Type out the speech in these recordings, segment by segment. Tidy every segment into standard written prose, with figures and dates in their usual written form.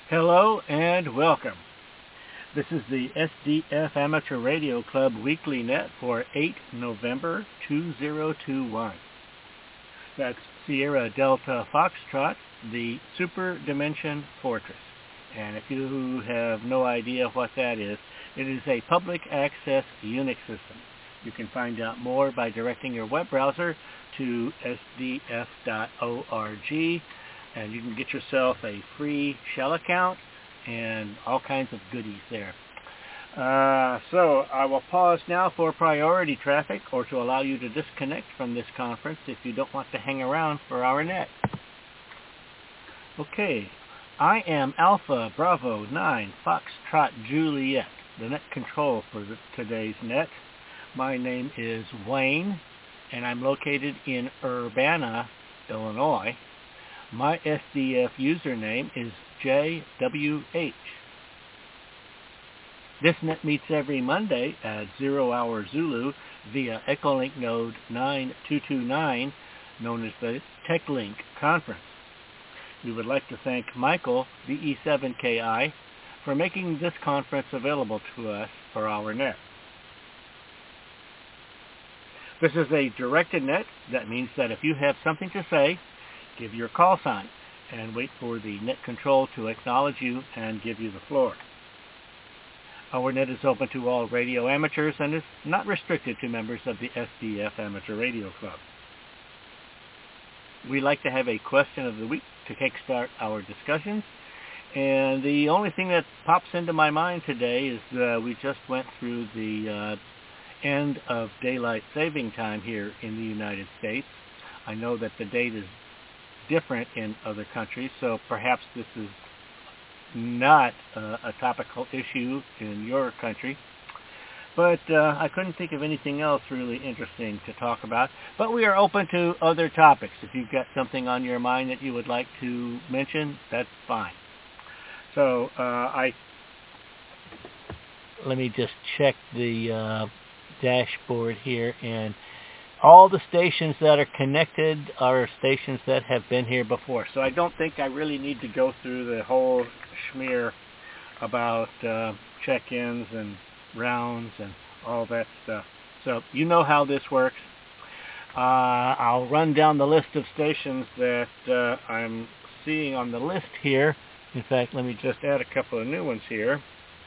Hello and welcome. This is the SDF Amateur Radio Club Weekly Net for 8 November 2021. That's Sierra Delta Foxtrot, the Super Dimension Fortress. And if you have no idea what that is, it is a public access Unix system. You can find out more by directing your web browser to sdf.org, and you can get yourself a free shell account and all kinds of goodies there. So I will pause now for priority traffic or to allow you to disconnect from this conference if you don't want to hang around for our net. Okay, I am Alpha Bravo 9 Foxtrot Juliet, the net control for today's net. My name is Wayne, and I'm located in Urbana, Illinois. My SDF username is JWH. This net meets every Monday at 0 Hour Zulu via Echolink node 9229, known as the TechLink Conference. We would like to thank Michael, VE7KI, for making this conference available to us for our net. This is a directed net. That means that if you have something to say, give your call sign and wait for the net control to acknowledge you and give you the floor. Our net is open to all radio amateurs and is not restricted to members of the SDF Amateur Radio Club. We like to have a question of the week to kickstart our discussions. And the only thing that pops into my mind today is we just went through the end of daylight saving time here in the United States. I know that the date is different in other countries, so perhaps this is not a topical issue in your country. But I couldn't think of anything else really interesting to talk about. But we are open to other topics. If you've got something on your mind that you would like to mention, that's fine. So let me just check the dashboard here, and all the stations that are connected are stations that have been here before. So I don't think I really need to go through the whole schmear about check-ins and rounds and all that stuff. So you know how this works. I'll run down the list of stations that I'm seeing on the list here. In fact, let me just add a couple of new ones here.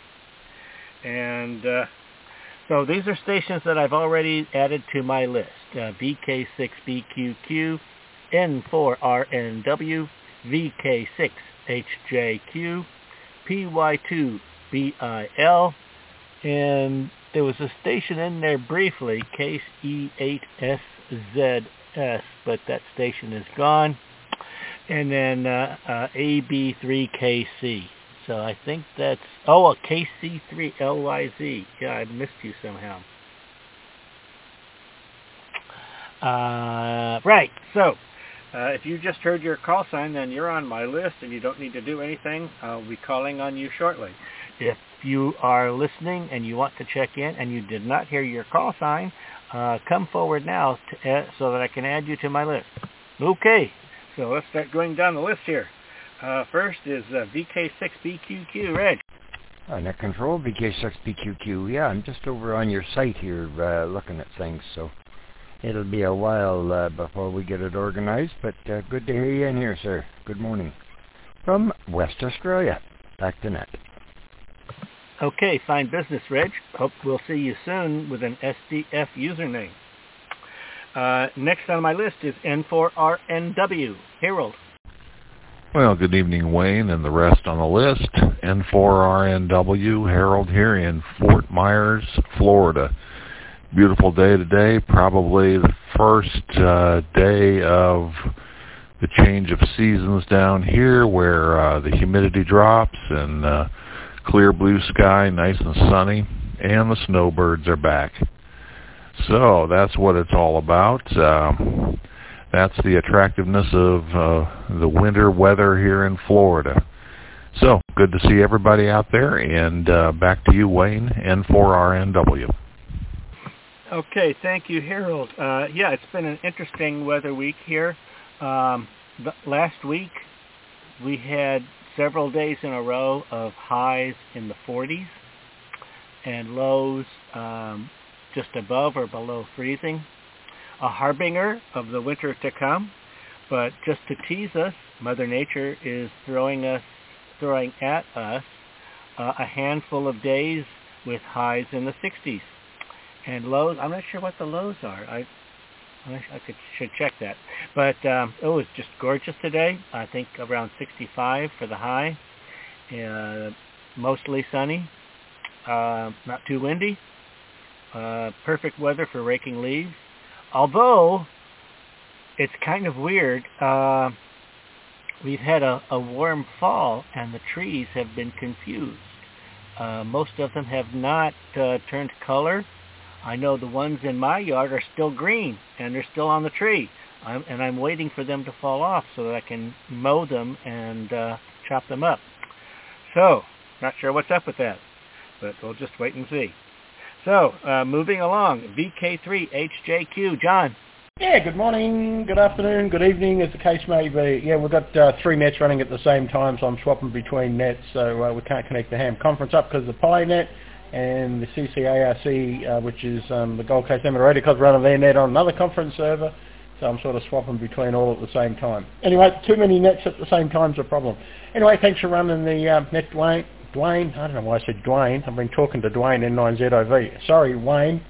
And so these are stations that I've already added to my list. VK6BQQ, N4RNW, VK6HJQ, PY2BIL, and there was a station in there briefly, Case E8SZS, but that station is gone. And then AB3KC. So I think that's, a KC3LYZ. Yeah, I missed you somehow. Right, so if you just heard your call sign, then you're on my list and you don't need to do anything. I'll be calling on you shortly. If you are listening and you want to check in and you did not hear your call sign, come forward now so that I can add you to my list. Okay, so let's start going down the list here. First is VK6BQQ. Reg. Net control, VK6BQQ. Yeah, I'm just over on your site here looking at things, so it'll be a while before we get it organized, but good to hear you in here, sir. Good morning. From West Australia. Back to net. Okay, fine business, Reg. Hope we'll see you soon with an SDF username. Next on my list is N4RNW. Harold. Well, good evening, Wayne, and the rest on the list. N4RNW, Harold here in Fort Myers, Florida. Beautiful day today, probably the first day of the change of seasons down here where the humidity drops and clear blue sky, nice and sunny, and the snowbirds are back. So that's what it's all about. That's the attractiveness of the winter weather here in Florida. So, good to see everybody out there, and back to you, Wayne, N4RNW. Okay, thank you, Harold. Yeah, it's been an interesting weather week here. Last week, we had several days in a row of highs in the 40s and lows just above or below freezing, a harbinger of the winter to come. But just to tease us, Mother Nature is throwing at us a handful of days with highs in the 60s and lows. I'm not sure what the lows are. I should check that. But it was just gorgeous today. I think around 65 for the high. Mostly sunny. Not too windy. Perfect weather for raking leaves. Although, it's kind of weird. We've had a warm fall, and the trees have been confused. Most of them have not turned color. I know the ones in my yard are still green, and they're still on the tree. I'm waiting for them to fall off so that I can mow them and chop them up. So, not sure what's up with that, but we'll just wait and see. So, moving along, VK3HJQ, John. Yeah, good morning, good afternoon, good evening, as the case may be. Yeah, we've got 3 nets running at the same time, so I'm swapping between nets, so we can't connect the ham conference up because of the Pi net, and the CCARC, which is the Gold Coast Amateur Radio Club, running their net on another conference server, so I'm sort of swapping between all at the same time. Anyway, too many nets at the same time is a problem. Anyway, thanks for running the net, Dwayne. I don't know why I said Dwayne. I've been talking to Dwayne N9ZOV. Sorry, Wayne.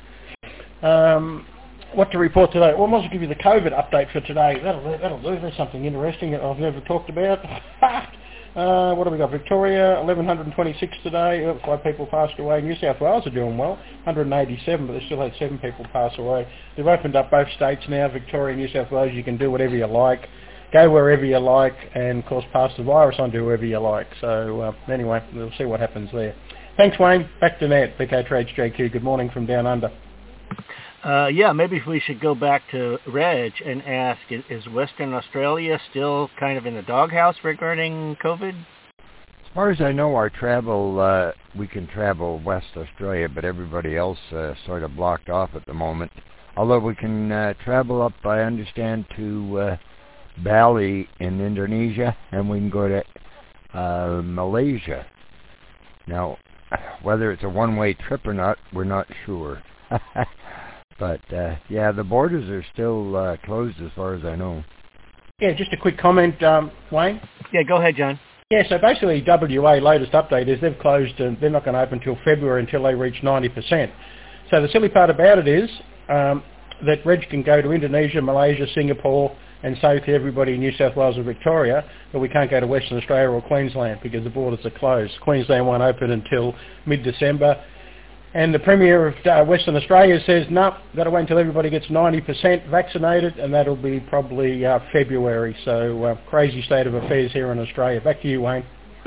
What to report today? Well, I might as well give you the COVID update for today. That'll do. There's something interesting that I've never talked about. What have we got? Victoria, 1,126 today. 5 people passed away. New South Wales are doing well, 187, but they still had 7 people pass away. They've opened up both states now, Victoria and New South Wales. You can do whatever you like, go wherever you like, and, of course, pass the virus on to whoever you like. So, anyway, we'll see what happens there. Thanks, Wayne. Back to net. VK3HJQ. Good morning from down under. Yeah, maybe we should go back to Reg and ask, is Western Australia still kind of in the doghouse regarding COVID? As far as I know, our travel, we can travel West Australia, but everybody else sort of blocked off at the moment. Although we can travel up, I understand, to Bali in Indonesia, and we can go to Malaysia. Now, whether it's a one-way trip or not, we're not sure. But, yeah, the borders are still closed as far as I know. Yeah, just a quick comment, Wayne. Yeah, go ahead, John. Yeah, so basically WA latest update is they've closed and they're not going to open until February until they reach 90%. So the silly part about it is that Reg can go to Indonesia, Malaysia, Singapore, and so to everybody in New South Wales and Victoria, but we can't go to Western Australia or Queensland because the borders are closed. Queensland won't open until mid-December. And the Premier of Western Australia says, no, got to wait until everybody gets 90% vaccinated, and that'll be probably February. So crazy state of affairs here in Australia. Back to you, Wayne.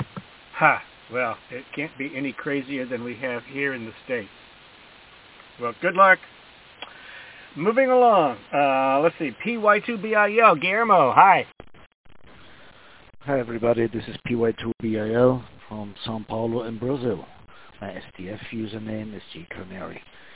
Well, it can't be any crazier than we have here in the States. Well, good luck. Moving along. Let's see. PY2BIL. Guillermo, hi. Hi, everybody. This is PY2BIL from Sao Paulo in Brazil. My SDF username is gcarnary.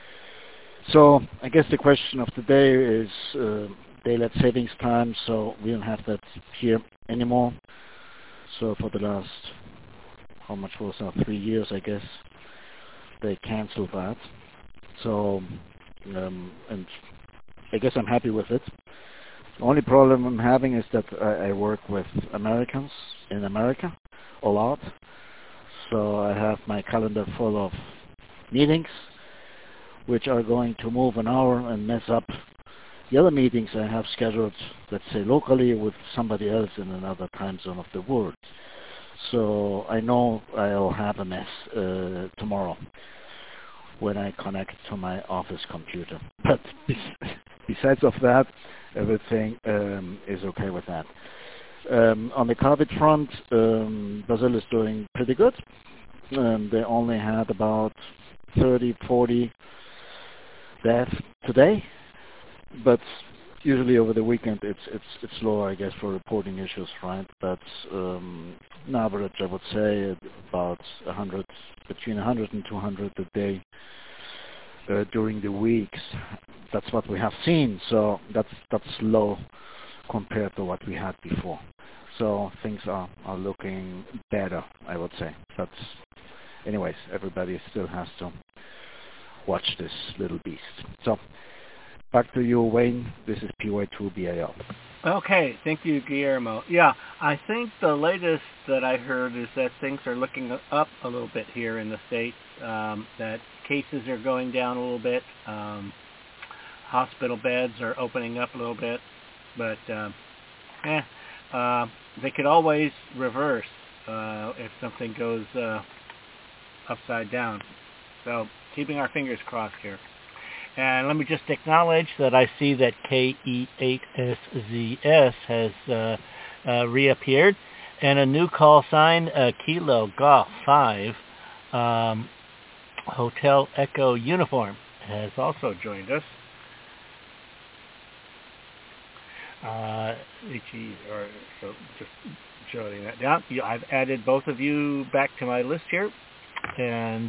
So I guess the question of the day is daylight savings time, so we don't have that here anymore. So for the last, how much was that, 3 years, I guess, they canceled that. So, and I guess I'm happy with it. The only problem I'm having is that I work with Americans in America a lot. So I have my calendar full of meetings, which are going to move an hour and mess up the other meetings I have scheduled, let's say locally, with somebody else in another time zone of the world. So I know I'll have a mess tomorrow when I connect to my office computer. But besides of that, everything is okay with that. On the COVID front, Brazil is doing pretty good. They only had about 30, 40 deaths today, but usually over the weekend it's lower, I guess, for reporting issues, right? But on average, I would say about 100, between 100 and 200 a day during the weeks. That's what we have seen. So that's low compared to what we had before. so things are looking better, I would say. But anyways, everybody still has to watch this little beast. So back to you, Wayne. This is PY2BAL. Okay, thank you, Guillermo. Yeah, I think the latest that I heard is that things are looking up a little bit here in the States, that cases are going down a little bit, hospital beds are opening up a little bit, but they could always reverse if something goes upside down. So keeping our fingers crossed here. And let me just acknowledge that I see that KE8SZS has reappeared, and a new call sign, Kilo Golf 5 Hotel Echo Uniform, has also joined us. So just jotting that down. I've added both of you back to my list here, and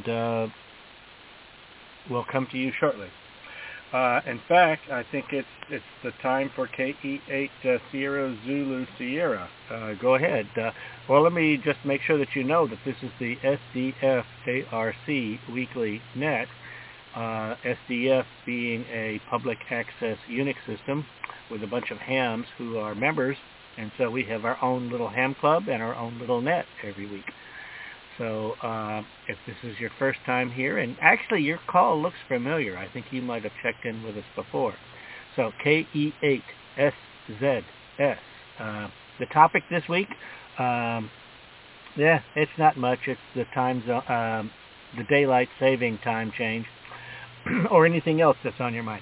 we'll come to you shortly. In fact, I think it's the time for KE8 Sierra Zulu Sierra. Go ahead. Well, let me just make sure that you know that this is the SDF ARC Weekly Net. SDF being a public access Unix system with a bunch of hams who are members, and so we have our own little ham club and our own little net every week. So if this is your first time here, and actually your call looks familiar, I think you might have checked in with us before. So KE8SZS. The topic this week, it's not much. It's the time zone, the daylight saving time change, or anything else that's on your mind.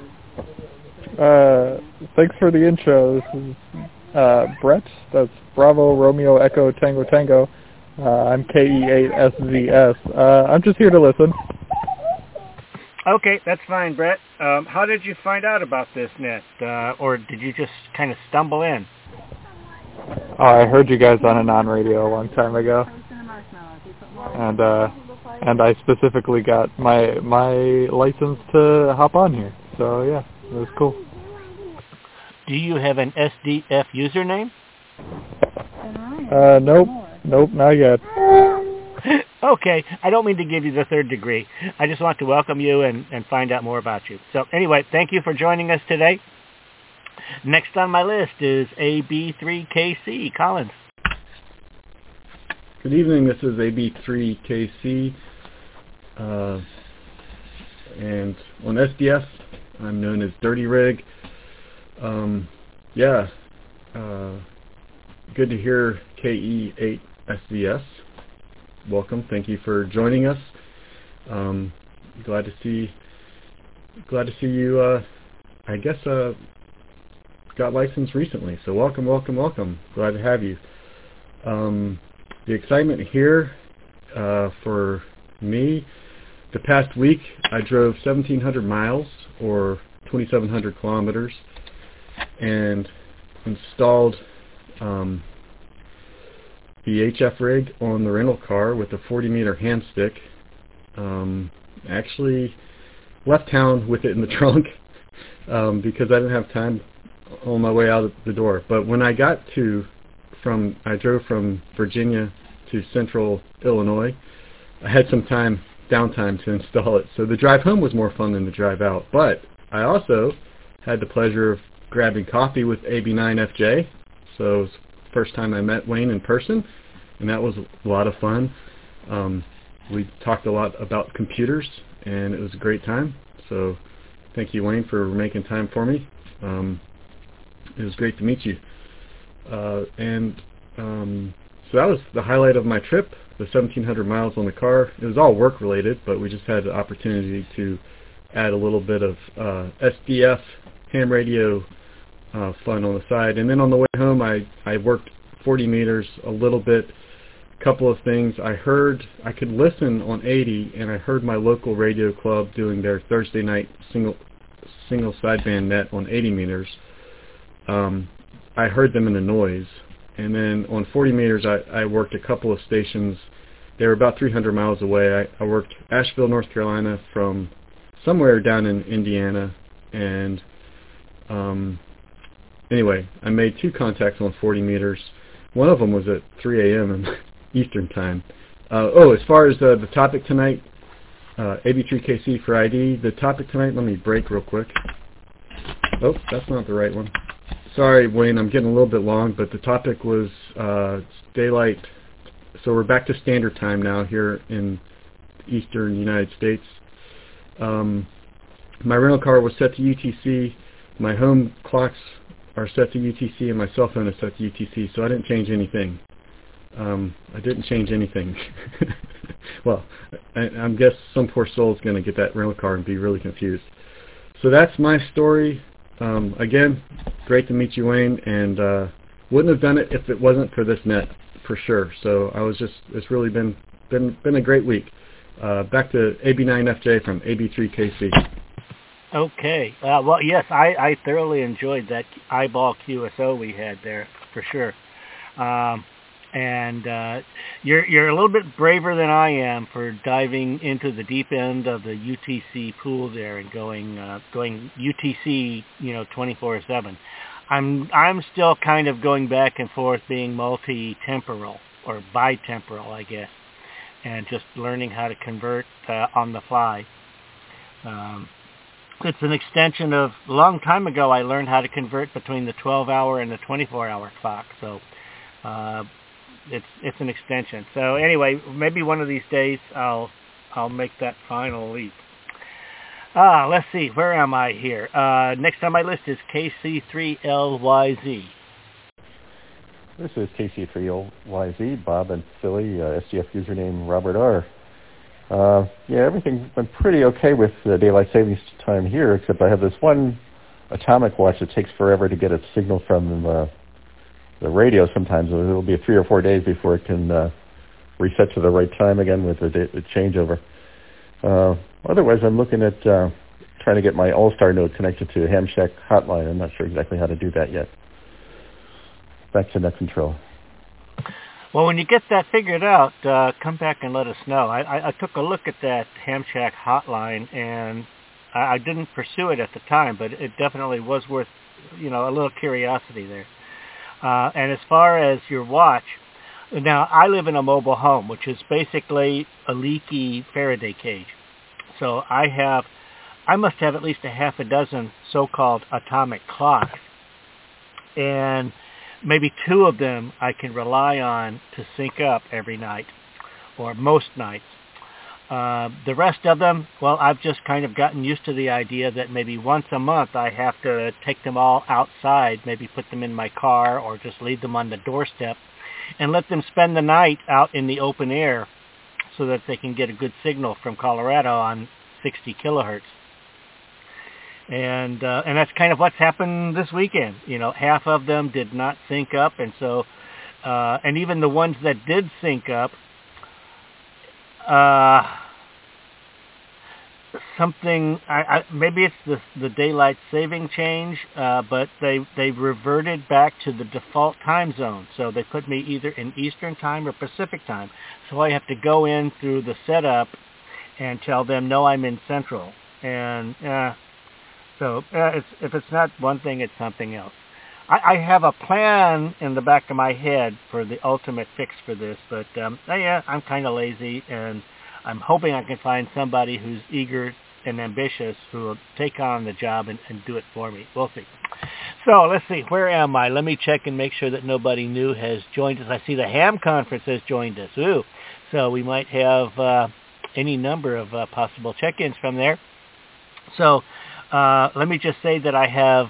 Thanks for the intro. This is Brett. That's Bravo Romeo Echo Tango Tango. I'm KE8SZS. I'm just here to listen. Okay, that's fine, Brett. How did you find out about this net? Or did you just kind of stumble in? I heard you guys on a non-radio a long time ago. And I specifically got my license to hop on here. So, yeah, it was cool. Do you have an SDF username? Nope, not yet. Okay, I don't mean to give you the third degree. I just want to welcome you and find out more about you. So anyway, thank you for joining us today. Next on my list is AB3KC. Collins. Good evening, this is AB3KC. And on SDF, I'm known as Dirty Rig. Good to hear KE8SZS. Welcome. Thank you for joining us. Glad to see you. I guess got licensed recently. So welcome. Glad to have you. The excitement here for me. The past week, I drove 1,700 miles or 2,700 kilometers and installed the HF rig on the rental car with a 40-meter hand stick. Actually left town with it in the trunk because I didn't have time on my way out of the door. But when I got I drove from Virginia to central Illinois, I had some downtime to install it. So the drive home was more fun than the drive out. But I also had the pleasure of grabbing coffee with AB9FJ. So it was the first time I met Wayne in person, and that was a lot of fun. We talked a lot about computers, and it was a great time. So thank you, Wayne, for making time for me. It was great to meet you. So that was the highlight of my trip, the 1,700 miles on the car. It was all work-related, but we just had the opportunity to add a little bit of SDF ham radio fun on the side. And then on the way home, I worked 40 meters a little bit. Couple of things. I could listen on 80, and I heard my local radio club doing their Thursday night single sideband net on 80 meters. I heard them in the noise. And then on 40 meters, I worked a couple of stations. They were about 300 miles away. I worked Asheville, North Carolina from somewhere down in Indiana. And anyway, I made 2 contacts on 40 meters. One of them was at 3 a.m. in Eastern time. As far as the topic tonight, AB3KC for ID, the topic tonight, let me break real quick. Oh, that's not the right one. Sorry, Wayne, I'm getting a little bit long, but the topic was daylight. So we're back to standard time now here in eastern United States. My rental car was set to UTC. My home clocks are set to UTC, and my cell phone is set to UTC, so I didn't change anything. Well, I guess some poor soul is going to get that rental car and be really confused. So that's my story. Again, great to meet you, Wayne, and wouldn't have done it if it wasn't for this net, for sure. So it's really been a great week. Back to AB9FJ from AB3KC. Okay. Well, yes, I thoroughly enjoyed that eyeball QSO we had there, for sure. And you're a little bit braver than I am for diving into the deep end of the UTC pool there and going UTC 24/7. I'm still kind of going back and forth, being multi-temporal or bitemporal, I guess, and just learning how to convert on the fly. It's an extension of a long time ago. I learned how to convert between the 12-hour and the 24-hour clock. So. It's an extension. So anyway, maybe one of these days I'll make that final leap. Let's see, where am I here? Next on my list is KC3LYZ. This is KC3LYZ, Bob and Philly, SDF username Robert R. Everything went pretty okay with daylight savings time here, except I have this one atomic watch that takes forever to get its signal from the radio. Sometimes it'll be 3 or 4 days before it can reset to the right time again with the changeover. Otherwise, I'm looking at trying to get my All-Star node connected to Ham Shack hotline. I'm not sure exactly how to do that yet. Back to net control. Well, when you get that figured out, come back and let us know. I took a look at that Ham Shack hotline, and I didn't pursue it at the time, but it definitely was worth, a little curiosity there. And as far as your watch, now I live in a mobile home, which is basically a leaky Faraday cage. So I must have at least a half a dozen so-called atomic clocks, and maybe 2 of them I can rely on to sync up every night, or most nights. The rest of them, well, I've just kind of gotten used to the idea that maybe once a month I have to take them all outside, maybe put them in my car or just leave them on the doorstep and let them spend the night out in the open air so that they can get a good signal from Colorado on 60 kilohertz. And that's kind of what's happened this weekend. Half of them did not sync up, and so, and even the ones that did sync up, maybe it's the daylight saving change, but they reverted back to the default time zone. So they put me either in Eastern time or Pacific time. So I have to go in through the setup and tell them, no, I'm in Central. And so if it's not one thing, it's something else. I have a plan in the back of my head for the ultimate fix for this, but I'm kind of lazy, and I'm hoping I can find somebody who's eager and ambitious who will take on the job and do it for me. We'll see. So let's see, where am I? Let me check and make sure that nobody new has joined us. I see the Ham Conference has joined us. Ooh, so we might have any number of possible check-ins from there. So let me just say that I have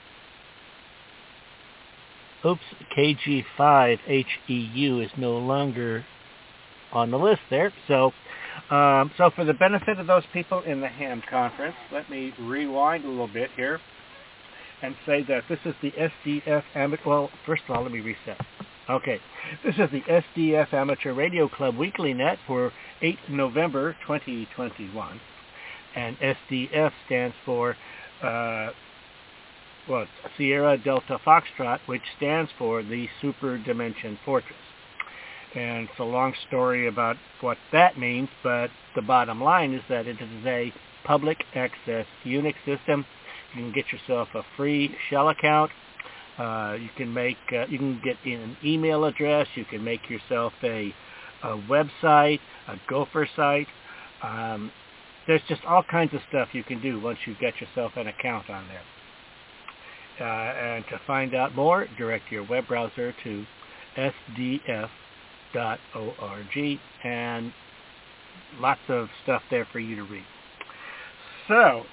KG5HEU is no longer on the list there. So for the benefit of those people in the Ham Conference, let me rewind a little bit here and say that this is the SDF Amateur... Well, first of all, let me reset. Okay. This is the SDF Amateur Radio Club Weekly Net for 8 November 2021. And SDF stands for... Sierra Delta Foxtrot, which stands for the Super Dimension Fortress. And it's a long story about what that means, but the bottom line is that it is a public access Unix system. You can get yourself a free shell account. You can get an email address. You can make yourself a website, a Gopher site. There's just all kinds of stuff you can do once you get yourself an account on there. And to find out more, direct your web browser to sdf.org, and lots of stuff there for you to read. So,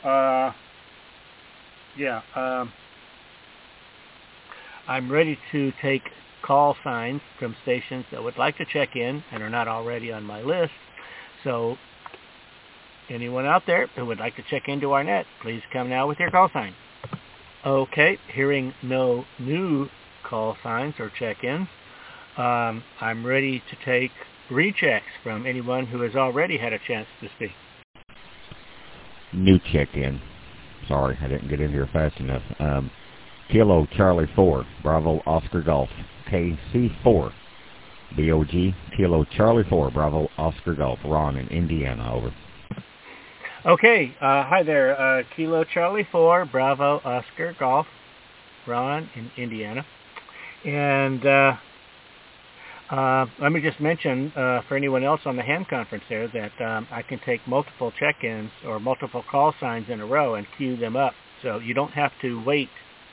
I'm ready to take call signs from stations that would like to check in and are not already on my list. So anyone out there who would like to check into our net, please come now with your call sign. Okay, hearing no new call signs or check-ins, I'm ready to take rechecks from anyone who has already had a chance to speak. New check-in. Sorry, I didn't get in here fast enough. Kilo Charlie 4, Bravo Oscar Golf, KC4, BOG, Kilo Charlie 4, Bravo Oscar Golf, Ron in Indiana, over. Okay, hi there, Kilo Charlie 4, Bravo Oscar Golf, Ron in Indiana. And let me just mention for anyone else on the ham conference there that I can take multiple check-ins or multiple call signs in a row and queue them up. So you don't have to wait.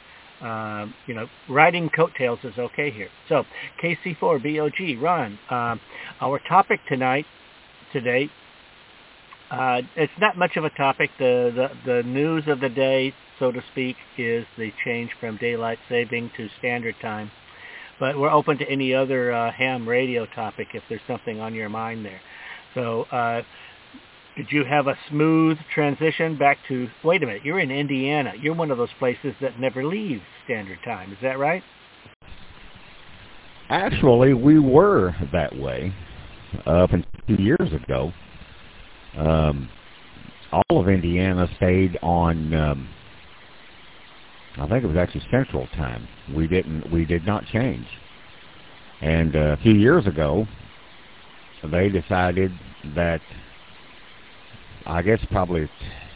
Riding coattails is okay here. So KC4BOG, Ron, our topic today, it's not much of a topic. The news of the day, so to speak, is the change from daylight saving to standard time. But we're open to any other ham radio topic if there's something on your mind there. So did you have a smooth transition back to, wait a minute, you're in Indiana. You're one of those places that never leaves standard time. Is that right? Actually, we were that way up until 2 years ago. All of Indiana stayed on, I think it was actually Central Time. We did not change. And a few years ago, they decided that, I guess probably,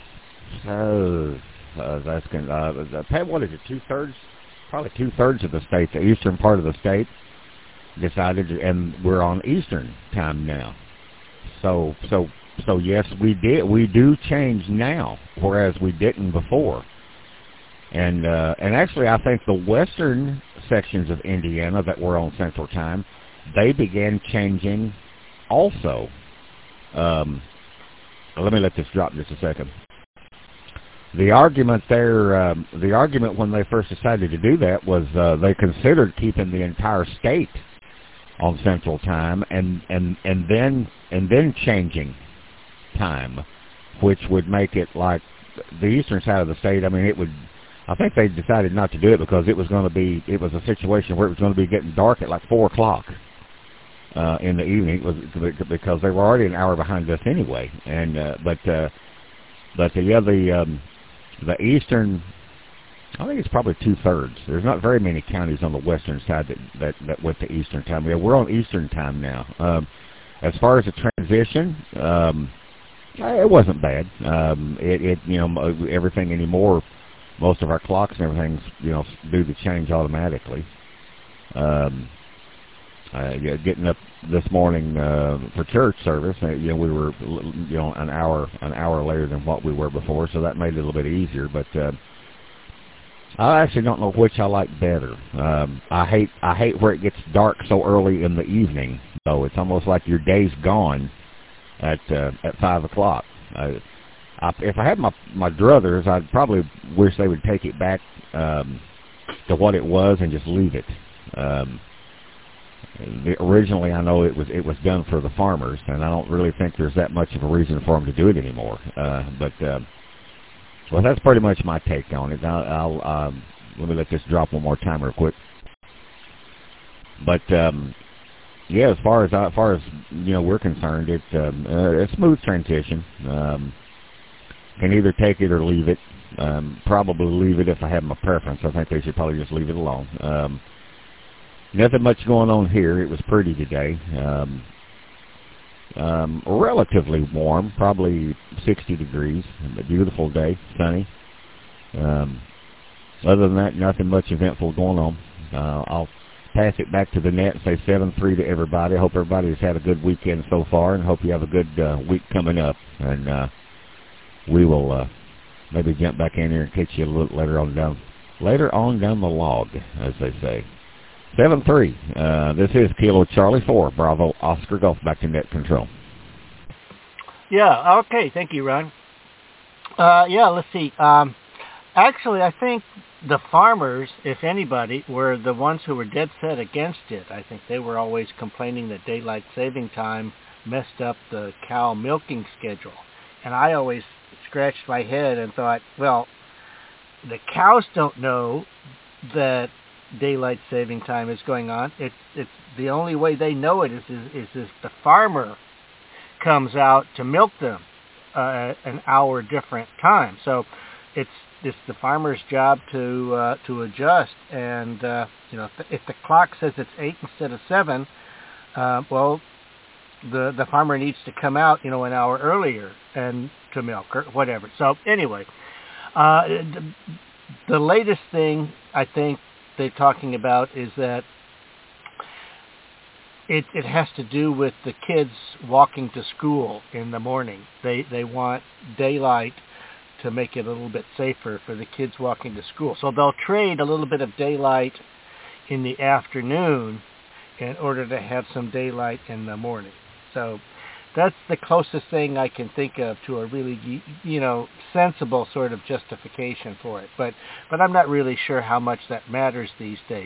what is it, two-thirds? Probably two-thirds of the state, the eastern part of the state, decided, and we're on Eastern Time now. So yes, we do change now, whereas we didn't before. And actually, I think the western sections of Indiana that were on Central Time, they began changing also. Let me let this drop just a second. The argument when they first decided to do that was they considered keeping the entire state on Central Time and then changing time, which would make it like the eastern side of the state. I mean, I think they decided not to do it because it was a situation where it was going to be getting dark at like 4 o'clock in the evening. It was because they were already an hour behind us anyway. And the eastern, I think it's probably two-thirds. There's not very many counties on the western side that went to Eastern Time. Yeah, we're on Eastern Time now. As far as the transition, it wasn't bad. Everything anymore, most of our clocks and everything, do the change automatically. Getting up this morning for church service, we were an hour later than what we were before, so that made it a little bit easier. But I actually don't know which I like better. I hate where it gets dark so early in the evening, though. It's almost like your day's gone at 5 o'clock. If I had my druthers, I'd probably wish they would take it back to what it was and just leave it. Originally, I know it was done for the farmers, and I don't really think there's that much of a reason for them to do it anymore. Well, that's pretty much my take on it. I'll let me let this drop one more time real quick. But yeah, as far as we're concerned, it's a smooth transition. Can either take it or leave it. Probably leave it if I have my preference. I think they should probably just leave it alone. Nothing much going on here. It was pretty today. Relatively warm, probably 60 degrees. A beautiful day, sunny. Other than that, nothing much eventful going on. I'll pass it back to the net and say 7-3 to everybody. I hope everybody's had a good weekend so far, and hope you have a good week coming up. And we will maybe jump back in here and catch you a little later on down the log, as they say. 7-3. This is Kilo Charlie 4, Bravo Oscar Golf, back to net control. Yeah, okay. Thank you, Ron. Let's see. Actually, I think the farmers, if anybody, were the ones who were dead set against it. I think they were always complaining that daylight saving time messed up the cow milking schedule. And I always scratched my head and thought, well, the cows don't know that daylight saving time is going on. It's the only way they know it is if the farmer comes out to milk them an hour different time. So it's the farmer's job to adjust. And if the clock says it's 8 instead of 7, well, the farmer needs to come out an hour earlier and to milk or whatever. So anyway, the latest thing I think they're talking about is that it has to do with the kids walking to school in the morning. They want daylight to make it a little bit safer for the kids walking to school. So they'll trade a little bit of daylight in the afternoon in order to have some daylight in the morning. So that's the closest thing I can think of to a really, sensible sort of justification for it. But I'm not really sure how much that matters these days.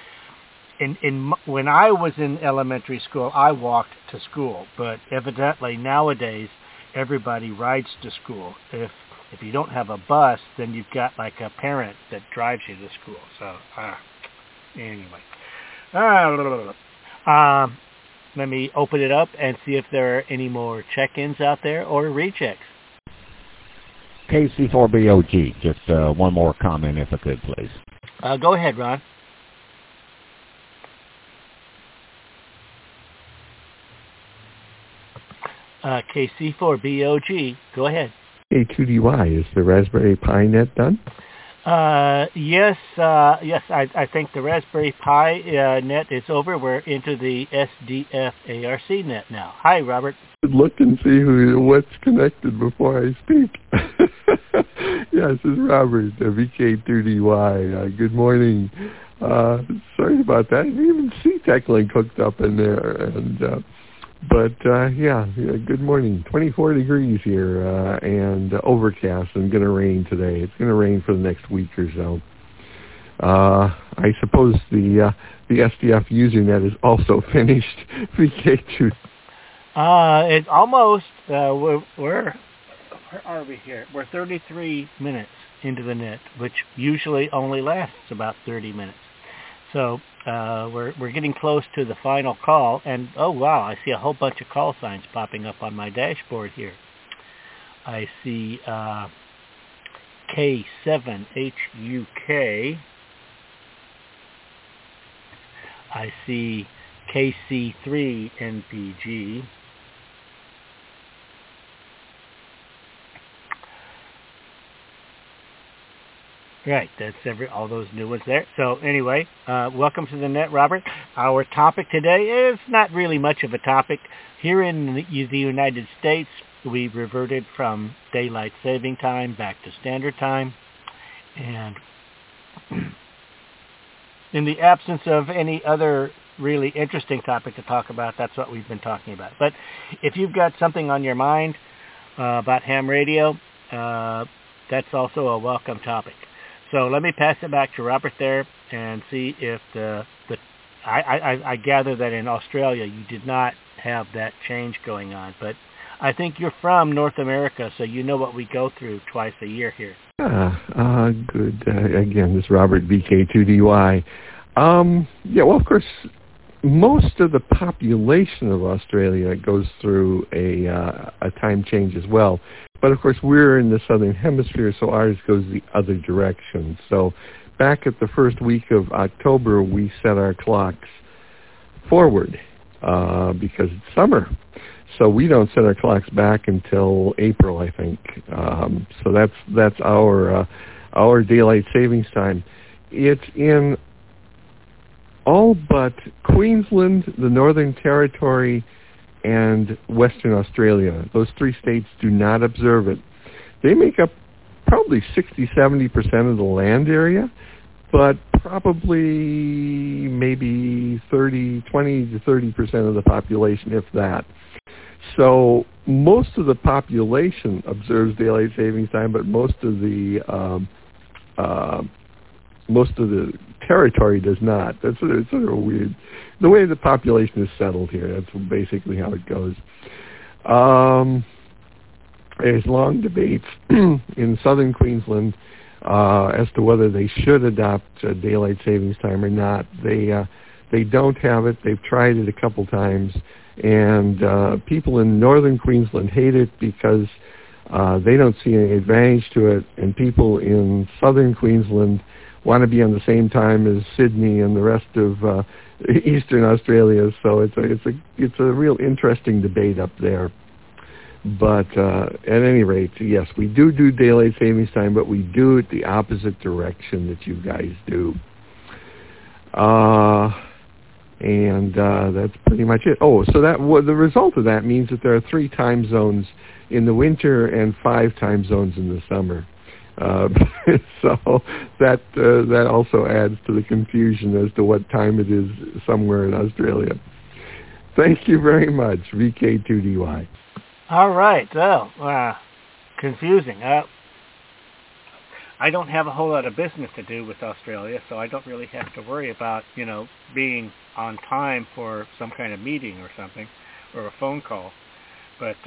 When I was in elementary school, I walked to school, but evidently nowadays everybody rides to school. If you don't have a bus, then you've got like a parent that drives you to school. So anyway, let me open it up and see if there are any more check-ins out there or rechecks. KC4BOG, just one more comment if I could, please. Go ahead, Ron. KC4BOG, go ahead. K2DY, is the Raspberry Pi net done? Yes. I think the Raspberry Pi net is over. We're into the SDF ARC net now. Hi, Robert. Look and see what's connected before I speak. Yes, it's Robert, VK2DY. Good morning. Sorry about that. I didn't even see TechLink hooked up in there. And good morning. 24 degrees here and overcast and going to rain today. It's going to rain for the next week or so. I suppose the SDF usernet is also finished. VK2. It's almost. Where are we here? We're 33 minutes into the net, which usually only lasts about 30 minutes. So we're getting close to the final call, and oh wow, I see a whole bunch of call signs popping up on my dashboard here. I see K7HUK. I see KC3NPG. Right, that's all those new ones there. So anyway, welcome to the net, Robert. Our topic today is not really much of a topic. Here in the United States, we reverted from daylight saving time back to standard time. And in the absence of any other really interesting topic to talk about, that's what we've been talking about. But if you've got something on your mind about ham radio, that's also a welcome topic. So let me pass it back to Robert there and see if I gather that in Australia you did not have that change going on, but I think you're from North America, so you know what we go through twice a year here. Good. Again, this is Robert, VK2DY. Well, of course, most of the population of Australia goes through a time change as well. But, of course, we're in the southern hemisphere, so ours goes the other direction. So back at the first week of October, we set our clocks forward because it's summer. So we don't set our clocks back until April, I think. So that's our our daylight savings time. It's in all but Queensland, the Northern Territory, and Western Australia. Those three states do not observe it. They make up probably 60-70% of the land area, but probably maybe 20 to 30% of the population, if that. So most of the population observes daylight savings time, but most of the territory does not. That's sort of weird. The way the population is settled here, that's basically how it goes. There's long debates in southern Queensland as to whether they should adopt daylight savings time or not. They don't have it. They've tried it a couple times, and people in northern Queensland hate it because they don't see any advantage to it, and people in southern Queensland want to be on the same time as Sydney and the rest of eastern Australia. So it's a real interesting debate up there. But at any rate, yes, we do daylight savings time, but we do it the opposite direction that you guys do. And that's pretty much it. Oh, so the result of that means that there are 3 time zones in the winter and 5 time zones in the summer. So that also adds to the confusion as to what time it is somewhere in Australia. Thank you very much, VK2DY. All right. Well, confusing. I don't have a whole lot of business to do with Australia, so I don't really have to worry about, being on time for some kind of meeting or something, or a phone call. But,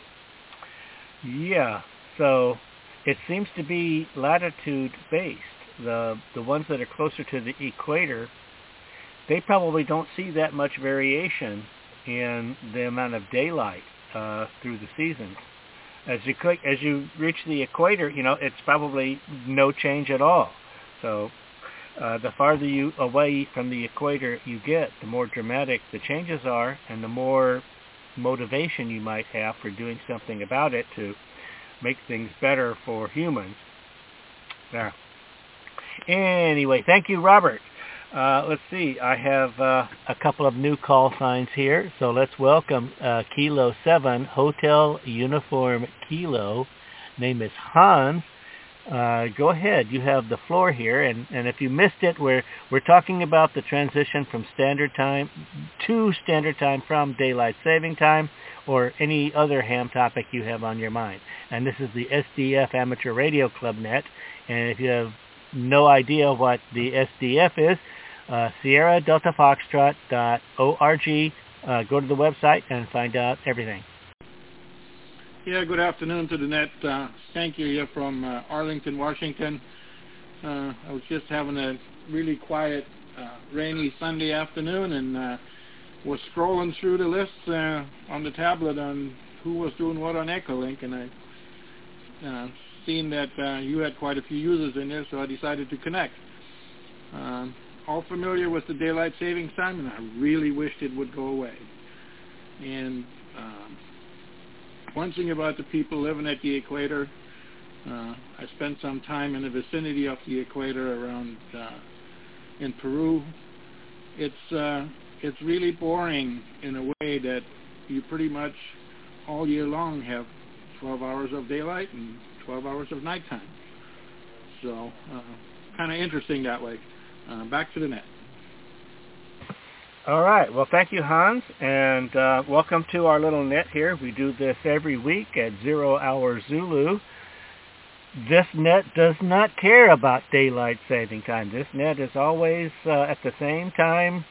yeah, so it seems to be latitude-based. The ones that are closer to the equator, they probably don't see that much variation in the amount of daylight through the seasons. As you reach the equator, it's probably no change at all. So the farther you away from the equator you get, the more dramatic the changes are, and the more motivation you might have for doing something about it to make things better for humans. There. Anyway, thank you, Robert. Let's see. I have a couple of new call signs here, so let's welcome Kilo 7 Hotel Uniform Kilo. Name is Hans. Go ahead. You have the floor here, and if you missed it, we're talking about the transition from standard time to standard time from daylight saving time, or any other ham topic you have on your mind. And this is the SDF Amateur Radio Club Net, and if you have no idea what the SDF is, Sierra Delta Foxtrot.org. Go to the website and find out everything. Yeah, good afternoon to the net. Thank you here from Arlington, Washington. I was just having a really quiet, rainy Sunday afternoon and was scrolling through the lists on the tablet on who was doing what on Echolink, and I seen that you had quite a few users in there, so I decided to connect. All familiar with the daylight savings time, and I really wished it would go away. And one thing about the people living at the equator, I spent some time in the vicinity of the equator around in Peru. It's really boring in a way that you pretty much all year long have 12 hours of daylight and 12 hours of nighttime. So kind of interesting that way. Back to the net. All right. Well, thank you, Hans, and welcome to our little net here. We do this every week at 0 Hour Zulu. This net does not care about daylight saving time. This net is always at the same time.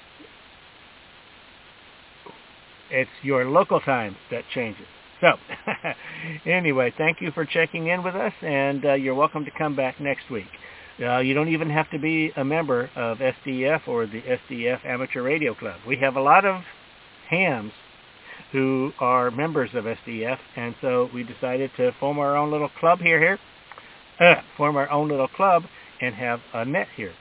It's your local time that changes. So, anyway, thank you for checking in with us, and you're welcome to come back next week. You don't even have to be a member of SDF or the SDF Amateur Radio Club. We have a lot of hams who are members of SDF, and so we decided to form our own little club form our own little club and have a net here.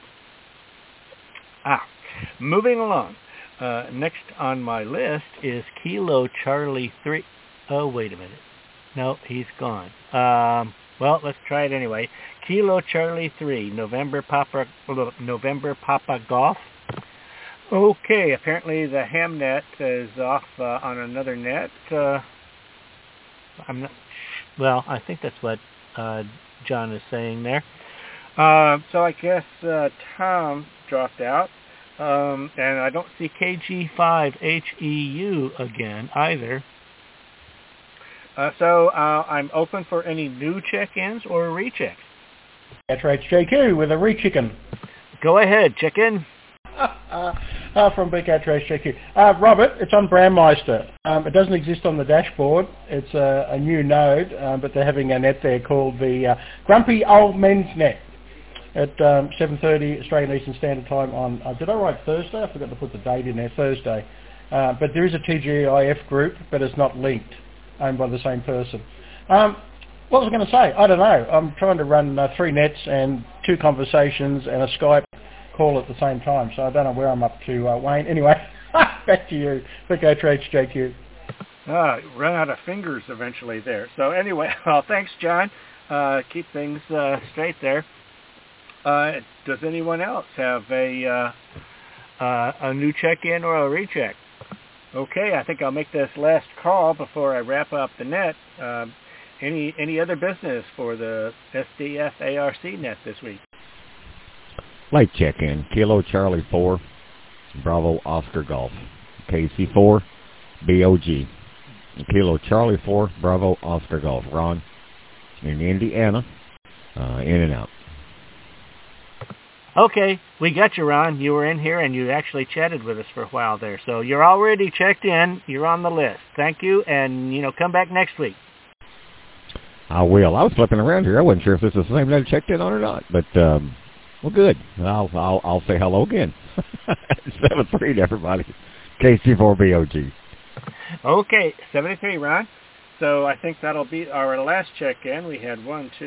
Moving along. Next on my list is Kilo Charlie 3. Oh, wait a minute. No, he's gone. Well, let's try it anyway. Kilo Charlie 3, November Papa Golf. Okay, apparently the ham net is off on another net. I'm not. Well, I think that's what John is saying there. So I guess Tom dropped out, and I don't see KG5HEU again either. So I'm open for any new check-ins or rechecks. That's right, JQ with a re-chicken. Go ahead, check in. From Big Trace JQ. Robert, it's on Brandmeister. It doesn't exist on the dashboard. It's a new node, but they're having a net there called the Grumpy Old Men's Net at 7:30 Australian Eastern Standard Time on, did I write Thursday? I forgot to put the date in there, Thursday. But there is a TGIF group, but it's not linked, owned by the same person. What was I going to say? I don't know. I'm trying to run 3 nets and 2 conversations and a Skype call at the same time, so I don't know where I'm up to, Wayne. Anyway, back to you. Vico Trades, JQ. Run out of fingers eventually there. So anyway, well, thanks, John. Keep things straight there. Does anyone else have a new check-in or a recheck? Okay, I think I'll make this last call before I wrap up the net. Any other business for the SDF ARC net this week? Light check-in. Kilo Charlie 4, Bravo Oscar Golf. KC4, BOG. Kilo Charlie 4, Bravo Oscar Golf. Ron, in Indiana, in and out. Okay, we got you, Ron. You were in here and you actually chatted with us for a while there. So you're already checked in. You're on the list. Thank you, and, come back next week. I will. I was flipping around here. I wasn't sure if this is the same that I checked in on or not, but, well, good. I'll say hello again. 7-3 to everybody. KC4BOG. Okay, 73, Ron. So I think that'll be our last check-in. We had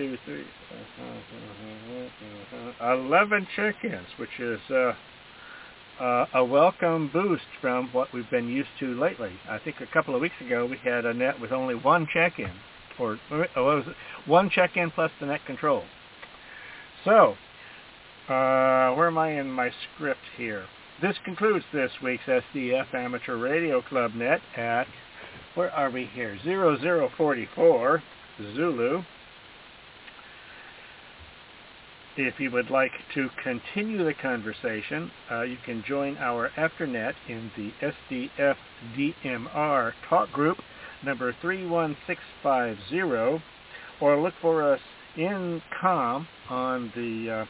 11 check-ins, which is a welcome boost from what we've been used to lately. I think a couple of weeks ago we had a net with only 1 check-in, or what was it? 1 check-in plus the net control. So, where am I in my script here? This concludes this week's SDF Amateur Radio Club net at, where are we here? 0044 Zulu. If you would like to continue the conversation, you can join our Afternet in the SDF DMR talk group number 31650, or look for us in COM on the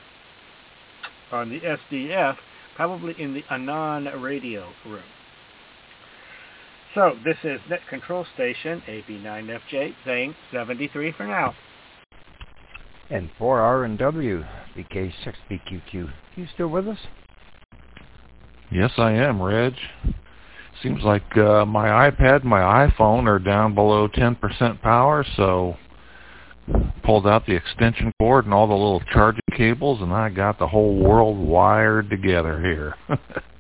SDF, probably in the Anon radio room. So this is Net Control Station AB9FJ saying 73 for now. And for R&W, BK6BQQ. You still with us? Yes, I am, Reg. Seems like my iPad and my iPhone are down below 10% power, so pulled out the extension cord and all the little charging cables, and I got the whole world wired together here.